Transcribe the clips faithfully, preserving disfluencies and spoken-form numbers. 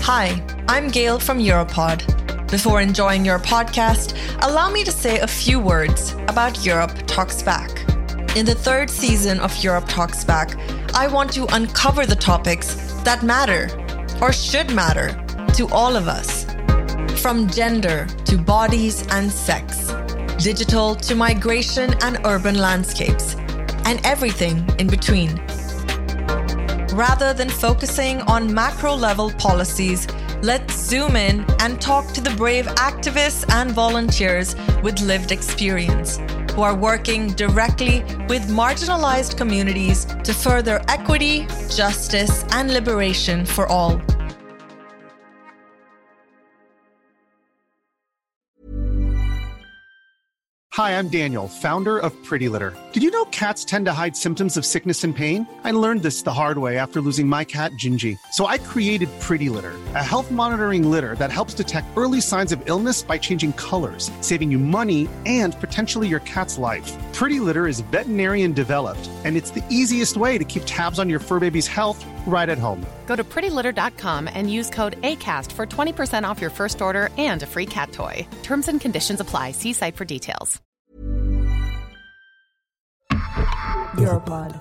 Hi, I'm Gail from Europod. Before enjoying your podcast, allow me to say a few words about Europe Talks Back. In the third season of Europe Talks Back, I want to uncover the topics that matter, or should matter, to all of us. From gender to bodies and sex, digital to migration and urban landscapes, and everything in between. Rather than focusing on macro-level policies, let's zoom in and talk to the brave activists and volunteers with lived experience who are working directly with marginalized communities to further equity, justice, and liberation for all. Hi, I'm Daniel, founder of Pretty Litter. Did you know cats tend to hide symptoms of sickness and pain? I learned this the hard way after losing my cat, Gingy. So I created Pretty Litter, a health monitoring litter that helps detect early signs of illness by changing colors, saving you money and potentially your cat's life. Pretty Litter is veterinarian developed, and it's the easiest way to keep tabs on your fur baby's health right at home. Go to pretty litter dot com and use code ACAST for twenty percent off your first order and a free cat toy. Terms and conditions apply. See site for details. Europod.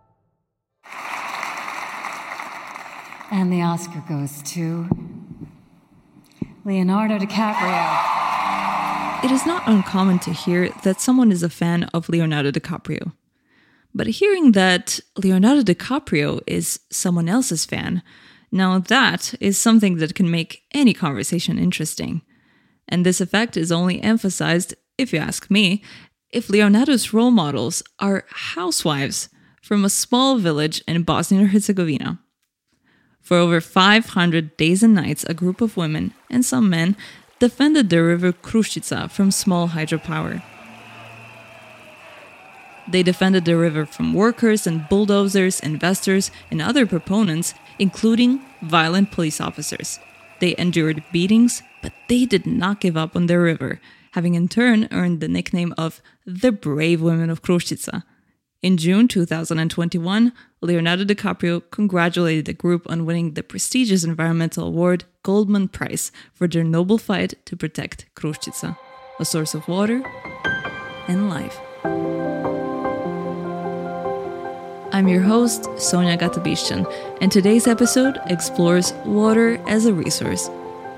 And the Oscar goes to Leonardo DiCaprio. It is not uncommon to hear that someone is a fan of Leonardo DiCaprio. But hearing that Leonardo DiCaprio is someone else's fan, now that is something that can make any conversation interesting. And this effect is only emphasized, if you ask me, if Leonardo's role models are housewives from a small village in Bosnia and Herzegovina. For over five hundred days and nights, a group of women, and some men, defended the river Kruščica from small hydropower. They defended the river from workers and bulldozers, investors, and other proponents, including violent police officers. They endured beatings, but they did not give up on their river, having in turn earned the nickname of the Brave Women of Kruščica. In June two thousand twenty-one, Leonardo DiCaprio congratulated the group on winning the prestigious environmental award Goldman Prize for their noble fight to protect Kruščica, a source of water and life. I'm your host, Sonia Gatabishchan, and today's episode explores water as a resource.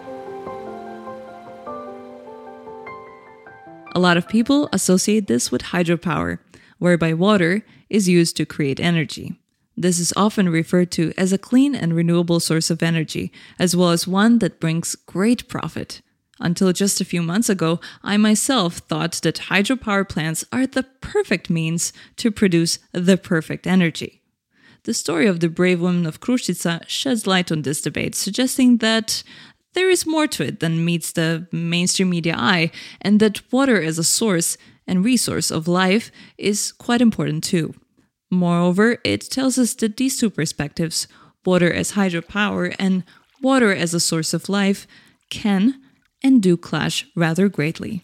A lot of people associate this with hydropower, whereby water is used to create energy. This is often referred to as a clean and renewable source of energy, as well as one that brings great profit. Until just a few months ago, I myself thought that hydropower plants are the perfect means to produce the perfect energy. The story of the Brave Women of Kruščica sheds light on this debate, suggesting that there is more to it than meets the mainstream media eye, and that water as a source and resource of life is quite important too. Moreover, it tells us that these two perspectives, water as hydropower and water as a source of life, can and do clash rather greatly.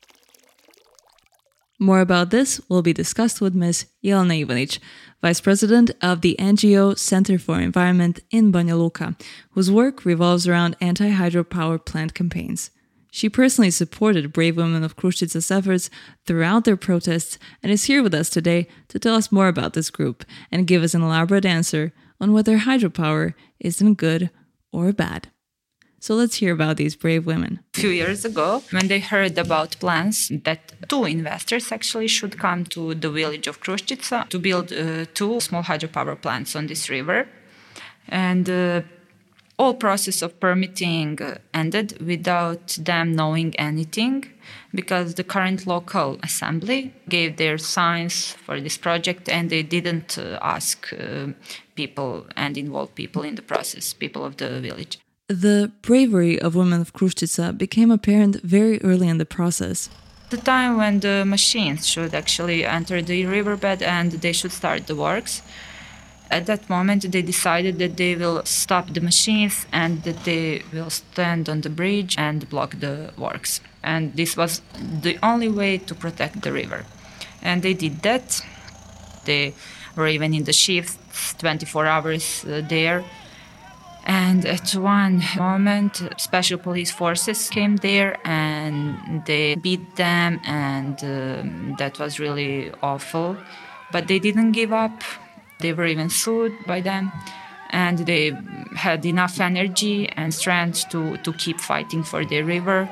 More about this will be discussed with Miz Jelena Ivanic, Vice President of the N G O Center for Environment in Banja Luka, whose work revolves around anti-hydropower plant campaigns. She personally supported Brave Women of Kruščica's efforts throughout their protests and is here with us today to tell us more about this group and give us an elaborate answer on whether hydropower isn't good or bad. So let's hear about these brave women. A few years ago, when they heard about plans that two investors actually should come to the village of Kruščica to build uh, two small hydropower plants on this river. And uh, all process of permitting uh, ended without them knowing anything, because the current local assembly gave their signs for this project and they didn't uh, ask uh, people and involve people in the process, people of the village. The bravery of women of Kruščica became apparent very early in the process. The time when the machines should actually enter the riverbed and they should start the works. At that moment, they decided that they will stop the machines and that they will stand on the bridge and block the works. And this was the only way to protect the river. And they did that. They were even in the shifts, twenty-four hours uh, there. And at one moment, special police forces came there and they beat them, and um, that was really awful. But they didn't give up. They were even sued by them. And they had enough energy and strength to, to keep fighting for their river.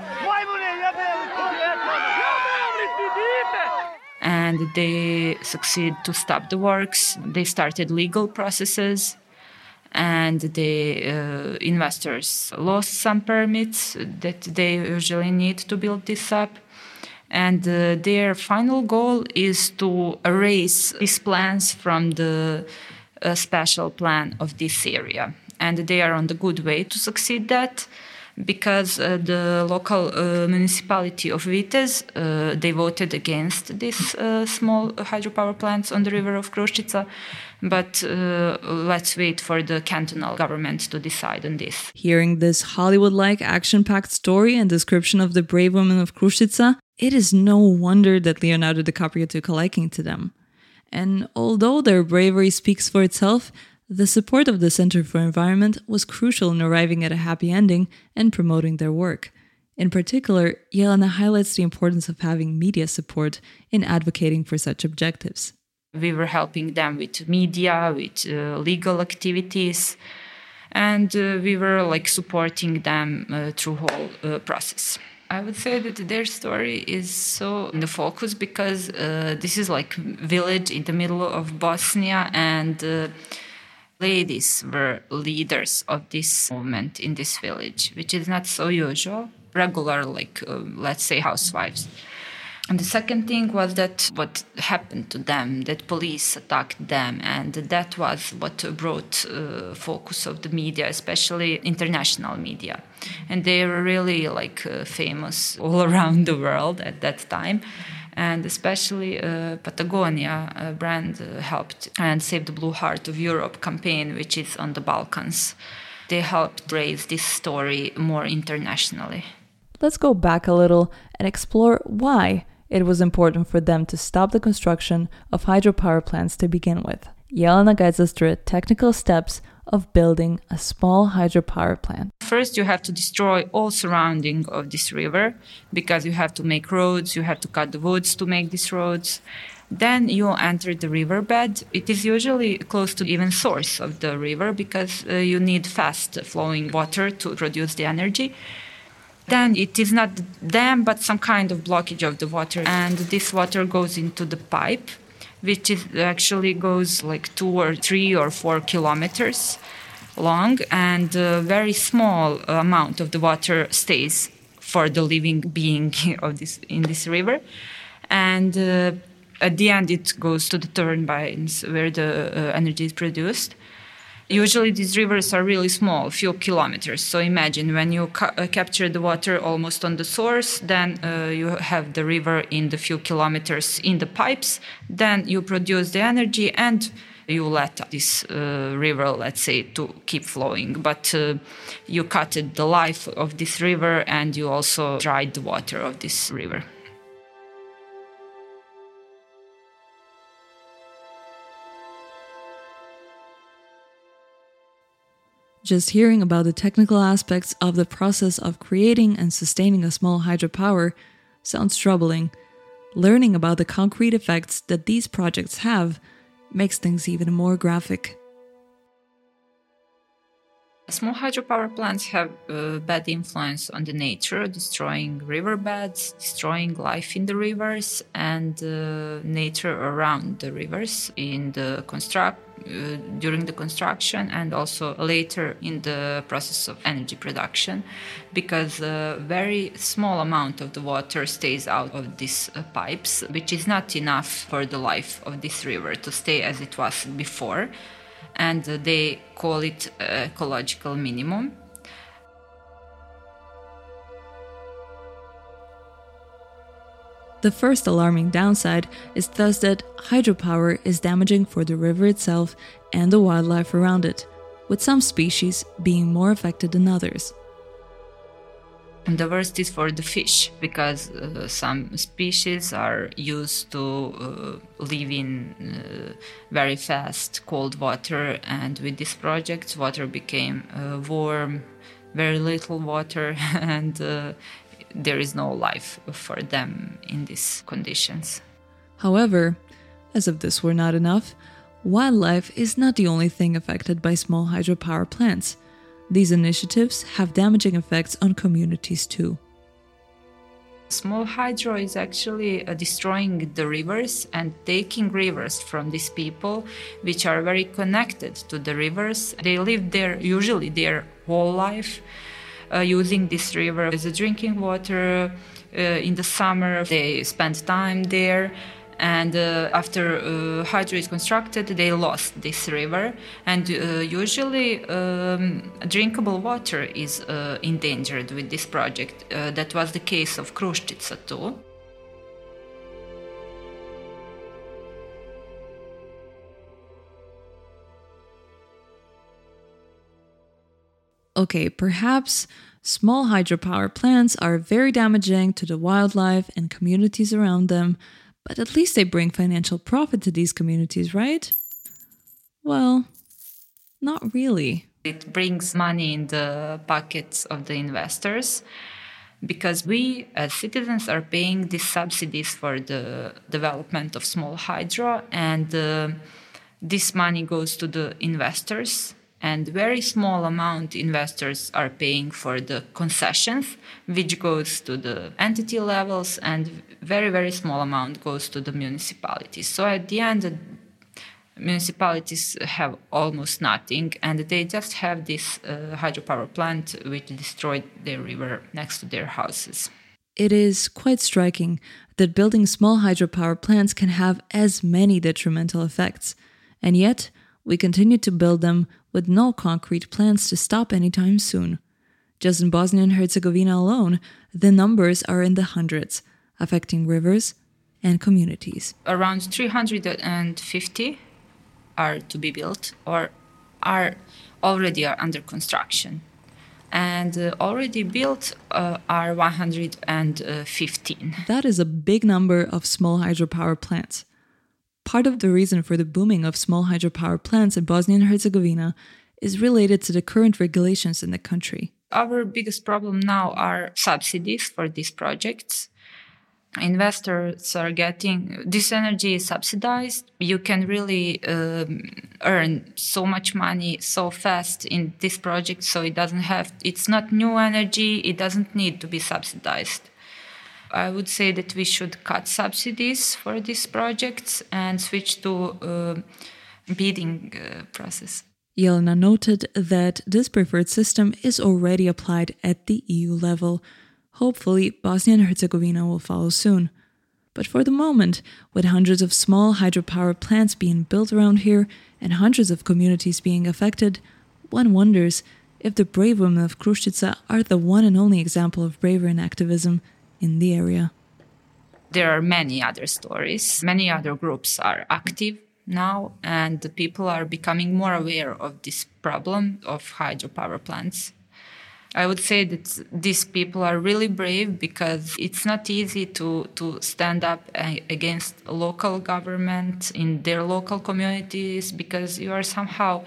And they succeeded to stop the works. They started legal processes. And the uh, investors lost some permits that they usually need to build this up. And uh, their final goal is to erase these plans from the uh, special plan of this area. And they are on the good way to succeed that, because uh, the local uh, municipality of Vitez, uh, they voted against these uh, small hydropower plants on the river of Kruščica. But uh, let's wait for the cantonal government to decide on this. Hearing this Hollywood-like action-packed story and description of the brave women of Kruščica, it is no wonder that Leonardo DiCaprio took a liking to them. And although their bravery speaks for itself, the support of the Center for Environment was crucial in arriving at a happy ending and promoting their work. In particular, Jelena highlights the importance of having media support in advocating for such objectives. We were helping them with media, with uh, legal activities, and uh, we were like supporting them uh, through whole uh, process. I would say that their story is so in the focus because uh, this is like village in the middle of Bosnia, and uh, ladies were leaders of this movement in this village, which is not so usual. Regular, like uh, let's say, housewives. And the second thing was that what happened to them, that police attacked them, and that was what brought uh, focus of the media, especially international media. And they were really like uh, famous all around the world at that time. And especially uh, Patagonia uh, brand uh, helped and Save the Blue Heart of Europe campaign, which is on the Balkans. They helped raise this story more internationally. Let's go back a little and explore why it was important for them to stop the construction of hydropower plants to begin with. Jelena guides us through the technical steps of building a small hydropower plant. First, you have to destroy all surrounding of this river, because you have to make roads, you have to cut the woods to make these roads. Then you enter the riverbed. It is usually close to even source of the river, because uh, you need fast flowing water to produce the energy. Then it is not dam, but some kind of blockage of the water. And this water goes into the pipe, which is actually goes like two or three or four kilometers long. And a very small amount of the water stays for the living being of this in this river. And uh, at the end, it goes to the turbines where the uh, energy is produced. Usually these rivers are really small, few kilometers. So imagine when you ca- uh, capture the water almost on the source, then uh, you have the river in the few kilometers in the pipes, then you produce the energy and you let this uh, river, let's say, to keep flowing. But uh, you cut the life of this river and you also dried the water of this river. Just hearing about the technical aspects of the process of creating and sustaining a small hydropower sounds troubling. Learning about the concrete effects that these projects have makes things even more graphic. Small hydropower plants have a bad influence on the nature, destroying riverbeds, destroying life in the rivers and uh, nature around the rivers in the construct uh, during the construction and also later in the process of energy production, because a very small amount of the water stays out of these uh, pipes, which is not enough for the life of this river to stay as it was before. And they call it uh, ecological minimum. The first alarming downside is thus that hydropower is damaging for the river itself and the wildlife around it, with some species being more affected than others. And the worst is for the fish, because uh, some species are used to uh, live in uh, very fast cold water, and with this project water became uh, warm, very little water, and uh, there is no life for them in these conditions. However, as if this were not enough, wildlife is not the only thing affected by small hydropower plants. These initiatives have damaging effects on communities too. Small hydro is actually uh, destroying the rivers and taking rivers from these people, which are very connected to the rivers. They live there usually their whole life, uh, using this river as a drinking water. Uh, in the summer, they spend time there. And uh, after uh, hydro is constructed, they lost this river. And uh, usually um, drinkable water is uh, endangered with this project. Uh, that was the case of Kruščica too. Okay, perhaps small hydropower plants are very damaging to the wildlife and communities around them, but at least they bring financial profit to these communities, right? Well, not really. It brings money in the pockets of the investors, because we as citizens are paying these subsidies for the development of small hydro, and uh, this money goes to the investors. And very small amount investors are paying for the concessions, which goes to the entity levels, and very, very small amount goes to the municipalities. So at the end, the municipalities have almost nothing, and they just have this uh, hydropower plant which destroyed their river next to their houses. It is quite striking that building small hydropower plants can have as many detrimental effects, and yet we continue to build them with no concrete plans to stop anytime soon. Just in Bosnia and Herzegovina alone, the numbers are in the hundreds, affecting rivers and communities. Around three hundred fifty are to be built or are already are under construction. And uh, already built uh, are one hundred fifteen. That is a big number of small hydropower plants. Part of the reason for the booming of small hydropower plants in Bosnia and Herzegovina is related to the current regulations in the country. Our biggest problem now are subsidies for these projects. Investors are getting, this energy is subsidized. You can really um, earn so much money so fast in this project, so it doesn't have, it's not new energy, it doesn't need to be subsidized. I would say that we should cut subsidies for these projects and switch to uh, bidding uh, process. Jelena noted that this preferred system is already applied at the E U level. Hopefully, Bosnia and Herzegovina will follow soon. But for the moment, with hundreds of small hydropower plants being built around here and hundreds of communities being affected, one wonders if the brave women of Kruščica are the one and only example of bravery and activism in the area. There are many other stories. Many other groups are active now, and the people are becoming more aware of this problem of hydropower plants. I would say that these people are really brave, because it's not easy to, to stand up against local government in their local communities, because you are somehow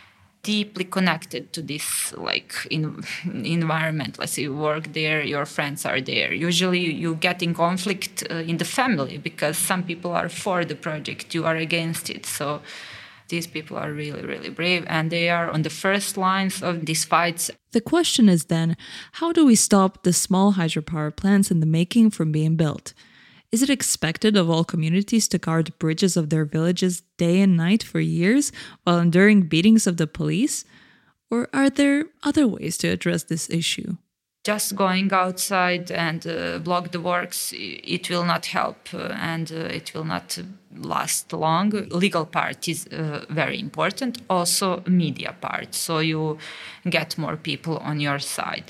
deeply connected to this like in, environment. Let's say you work there, your friends are there. Usually you get in conflict uh, in the family, because some people are for the project, you are against it. So these people are really, really brave, and they are on the first lines of these fights. The question is then, how do we stop the small hydropower plants in the making from being built? Is it expected of all communities to guard bridges of their villages day and night for years while enduring beatings of the police? Or are there other ways to address this issue? Just going outside and uh, block the works, it will not help, uh, and uh, it will not last long. Legal part is uh, very important, also media part, so you get more people on your side.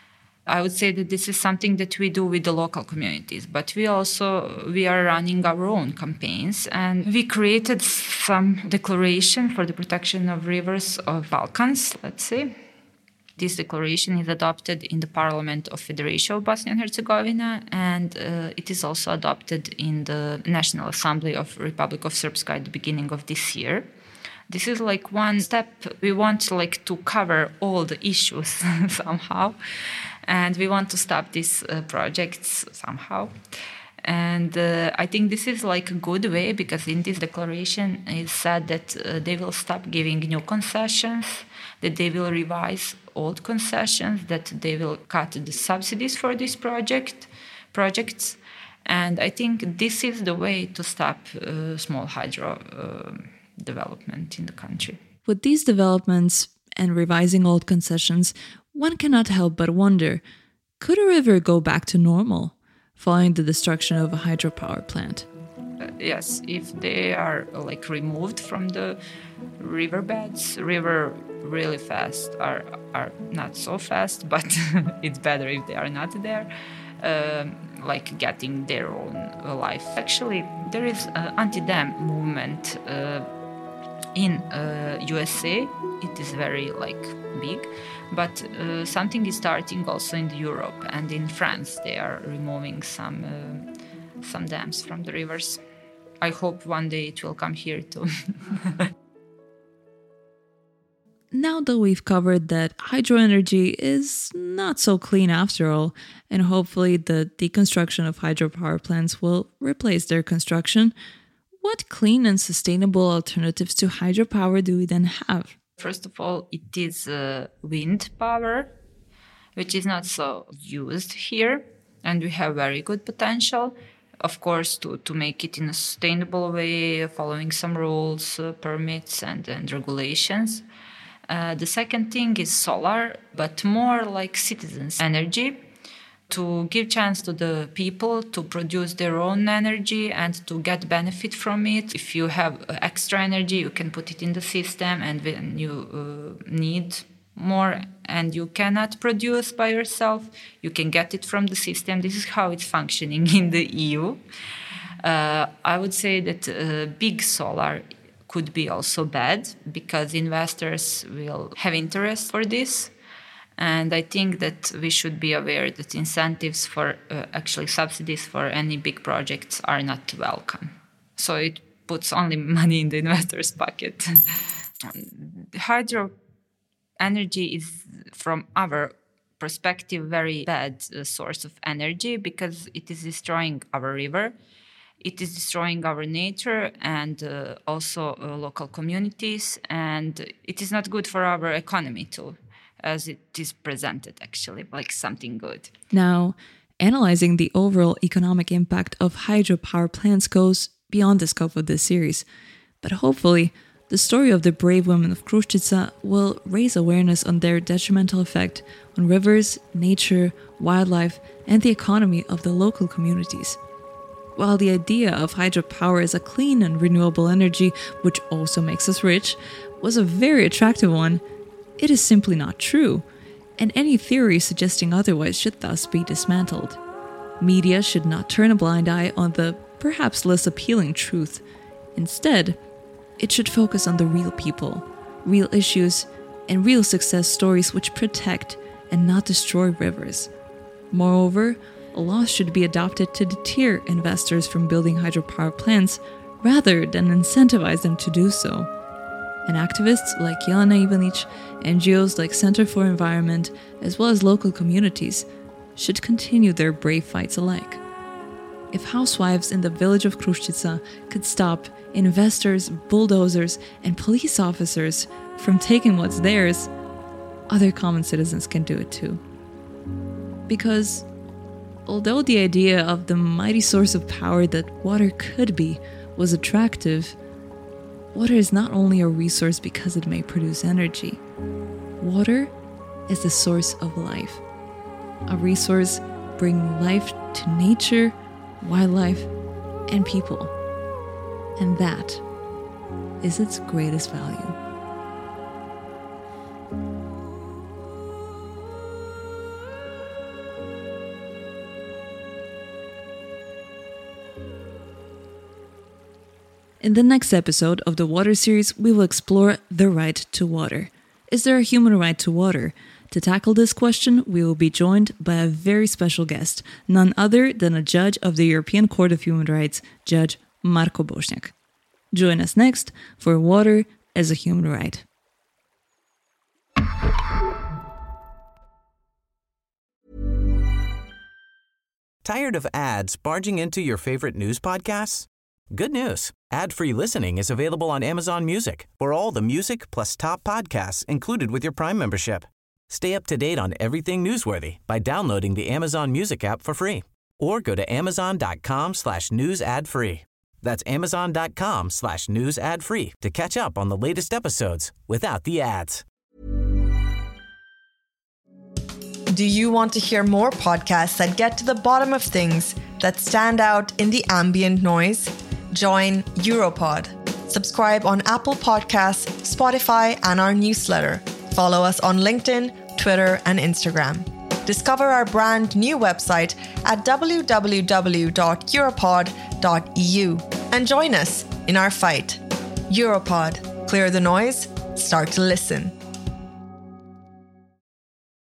I would say that this is something that we do with the local communities, but we also, we are running our own campaigns, and we created some declaration for the protection of rivers of Balkans, let's say. This declaration is adopted in the Parliament of Federation of Bosnia and Herzegovina, and uh, it is also adopted in the National Assembly of Republic of Srpska at the beginning of this year. This is like one step. We want like to cover all the issues somehow, and we want to stop these uh, projects somehow. And uh, I think this is like a good way, because in this declaration it said that uh, they will stop giving new concessions, that they will revise old concessions, that they will cut the subsidies for this project projects. And I think this is the way to stop uh, small hydro uh, development in the country. With these developments and revising old concessions, one cannot help but wonder, could a river go back to normal following the destruction of a hydropower plant? Uh, yes, if they are uh, like removed from the riverbeds, river really fast are are not so fast, but it's better if they are not there, um, like getting their own uh, life. Actually, there is an anti-dam movement uh, in uh, U S A. It is very like big, but uh, something is starting also in Europe, and in France they are removing some uh, some dams from the rivers. I hope one day it will come here too. Now that we've covered that hydro energy is not so clean after all, and hopefully the deconstruction of hydropower plants will replace their construction, what clean and sustainable alternatives to hydropower do we then have? First of all, it is uh, wind power, which is not so used here, and we have very good potential, of course, to, to make it in a sustainable way, following some rules, uh, permits, and, and regulations. Uh, the second thing is solar, but more like citizens' energy, to give chance to the people to produce their own energy and to get benefit from it. If you have extra energy, you can put it in the system, and when you uh, need more and you cannot produce by yourself, you can get it from the system. This is how it's functioning in the E U. Uh, I would say that uh, big solar could be also bad, because investors will have interest for this. And I think that we should be aware that incentives for uh, actually subsidies for any big projects are not welcome. So it puts only money in the investor's pocket. Hydro energy is, from our perspective, very bad uh, source of energy, because it is destroying our river. It is destroying our nature and uh, also uh, local communities, and it is not good for our economy too, as it is presented actually like something good. Now, analyzing the overall economic impact of hydropower plants goes beyond the scope of this series, but hopefully the story of the brave women of Kruščica will raise awareness on their detrimental effect on rivers, nature, wildlife, and the economy of the local communities. While the idea of hydropower as a clean and renewable energy, which also makes us rich, was a very attractive one, it is simply not true, and any theory suggesting otherwise should thus be dismantled. Media should not turn a blind eye on the perhaps less appealing truth. Instead, it should focus on the real people, real issues, and real success stories which protect and not destroy rivers. Moreover, laws should be adopted to deter investors from building hydropower plants rather than incentivize them to do so. And activists like Jelena Ivanic, N G Os like Center for Environment, as well as local communities, should continue their brave fights alike. If housewives in the village of Kruščica could stop investors, bulldozers, and police officers from taking what's theirs, other common citizens can do it too. Because although the idea of the mighty source of power that water could be was attractive, water is not only a resource because it may produce energy. Water is the source of life, a resource bringing life to nature, wildlife, and people. And that is its greatest value. In the next episode of the Water series, we will explore the right to water. Is there a human right to water? To tackle this question, we will be joined by a very special guest, none other than a judge of the European Court of Human Rights, Judge Marko Bošnjak. Join us next for Water as a Human Right. Tired of ads barging into your favorite news podcasts? Good news. Ad-free listening is available on Amazon Music for all the music plus top podcasts included with your Prime membership. Stay up to date on everything newsworthy by downloading the Amazon Music app for free or go to amazon.com slash news ad free. That's amazon.com slash news ad free to catch up on the latest episodes without the ads. Do you want to hear more podcasts that get to the bottom of things, that stand out in the ambient noise? Join Europod. Subscribe on Apple Podcasts, Spotify, and our newsletter. Follow us on LinkedIn, Twitter, and Instagram. Discover our brand new website at w w w dot europod dot e u and join us in our fight. Europod. Clear the noise, start to listen.